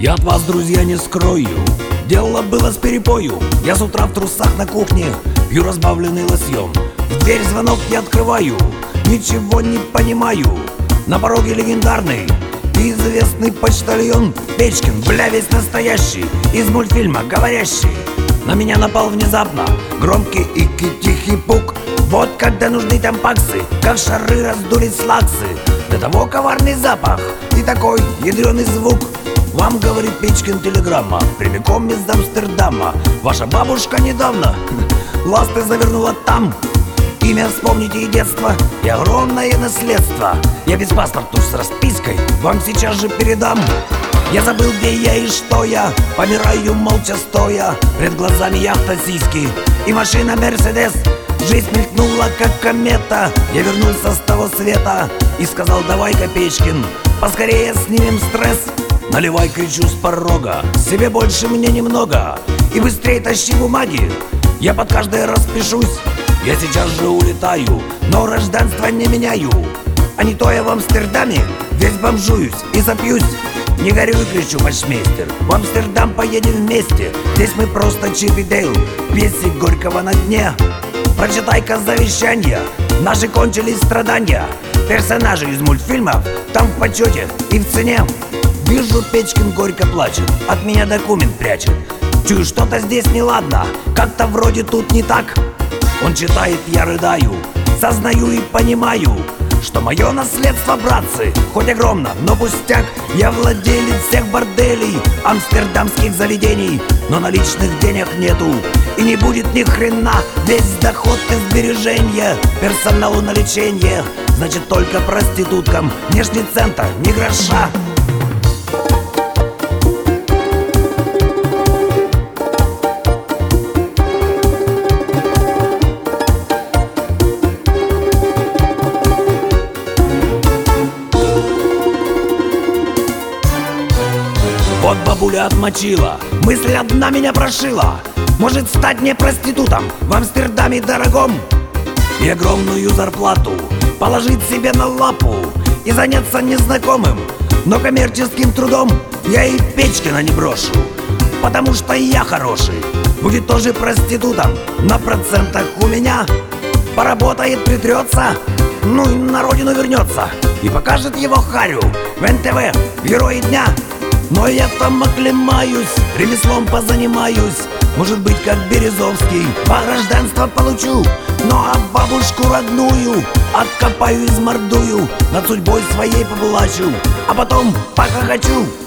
Я от вас, друзья, не скрою, дело было с перепою. Я с утра в трусах на кухне пью разбавленный лосьон. В дверь звонок я открываю, ничего не понимаю. На пороге легендарный и известный почтальон Печкин, бля, весь настоящий, из мультфильма говорящий. На меня напал внезапно громкий и тихий пук. Вот когда нужны там паксы, как шары раздулись слаксы. До того коварный запах и такой ядреный звук. Вам, говорит Печкин, телеграмма прямиком из Амстердама. Ваша бабушка недавно ласты завернула там. Имя вспомните и детство, и огромное наследство. Я без паспорта с распиской вам сейчас же передам. Я забыл, где я и что я, помираю молча стоя. Пред глазами яхта сиськи и машина Мерседес. Жизнь мелькнула, как комета. Я вернулся с того света и сказал: давай-ка, Печкин, поскорее снимем стресс. Наливай, кричу с порога, себе больше мне немного. И быстрее тащи бумаги, я под каждой распишусь. Я сейчас же улетаю, но гражданство не меняю. А не то я в Амстердаме весь бомжуюсь и запьюсь. Не горюй, кричу, почмейстер, в Амстердам поедем вместе. Здесь мы просто Чип и Дейл, песни Горького на дне. Прочитай-ка завещание, наши кончились страдания. Персонажи из мультфильмов там в почете и в цене. Вижу, Печкин горько плачет, от меня документ прячет. Чую, что-то здесь неладно, как-то вроде тут не так. Он читает, я рыдаю, сознаю и понимаю, что мое наследство, братцы, хоть огромно, но пустяк. Я владелец всех борделей, амстердамских заведений, но наличных денег нету и не будет ни хрена. Весь доход и сбережения персоналу на лечение. Значит, только проституткам внешний центр, ни гроша. Вот бабуля отмочила, мысль одна меня прошила. Может стать не проститутом в Амстердаме дорогом и огромную зарплату положить себе на лапу и заняться незнакомым, но коммерческим трудом. Я и Печкина не брошу, потому что я хороший. Будет тоже проститутом на процентах у меня. Поработает, притрется, ну и на родину вернется и покажет его харю в НТВ в герои дня. Но я там оклемаюсь, ремеслом позанимаюсь. Может быть, как Березовский, по гражданству получу. Ну а бабушку родную откопаю, измордую, над судьбой своей поплачу, а потом похохочу.